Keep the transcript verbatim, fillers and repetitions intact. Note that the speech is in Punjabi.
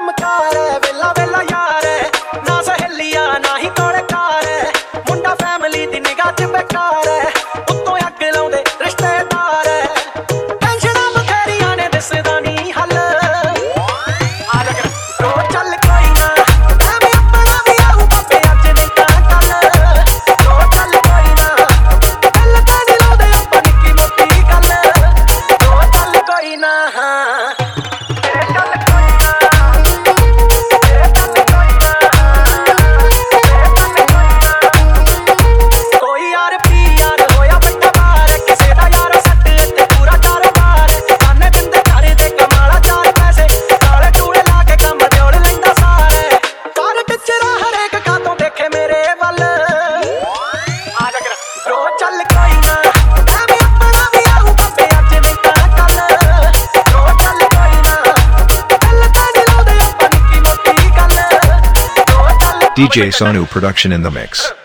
ਕੰਮ ਕਾਰ ਵੇਲਾ ਵੇਲਾ ਯਾਰ ਨਾ ਸਹੇਲੀਆਂ ਨਾ ਹੀ ਕੋਲੇ ਕਾਰ ਮੁੰਡਾ ਫੈਮਿਲੀ ਦੀ ਨਿਗਾਹ 'ਚ ਬੇਕਾਰ ਉੱਤੋਂ ਅੱਗ ਲਾਉਂਦੇ ਰਿਸ਼ਤੇਦਾਰ ਟੈਨਸ਼ਨਾਂ ਬਥੇਰੀਆਂ ਨੇ ਦਿਸਦਾ ਨਹੀਂ ਹੱਲ ਆ ਜਾ ਰੋ ਚੱਲ ਕੋਈ ਨਾ ਐਵੇਂ ਆਪਣਾ ਵੀ ਆਊ ਬੱਬੇ ਅੱਜ ਨਹੀਂ ਤਾਂ ਕੱਲ ਰੋ ਚੱਲ ਕੋਈ ਨਾ ਦਿਲ ਤਾਂ ਨਹੀਂ ਲਾਉਂਦੇ ਆਪਾਂ ਨਿੱਕੀ ਮੋਟੀ ਗੱਲ ਰੋ ਚੱਲ ਕੋਈ ਨਾ ਹਾਂ ਚੱਲ ਕੋਈ ਨਾ ਐਵੇਂ ਆਪਣਾ ਵੀ ਆਊ ਬੱਬੇ ਅੱਜ ਨਹੀਂ ਤਾਂ ਕੱਲ ਰੋ ਚੱਲ ਕੋਈ ਨਾ ਦਿਲ ਤਾਂ ਨਹੀਂ ਲਾਉਂਦੇ ਆਪਾਂ ਨਿੱਕੀ ਮੋਟੀ ਗੱਲ ਰੋ ਚੱਲ D J Sonu production in the mix.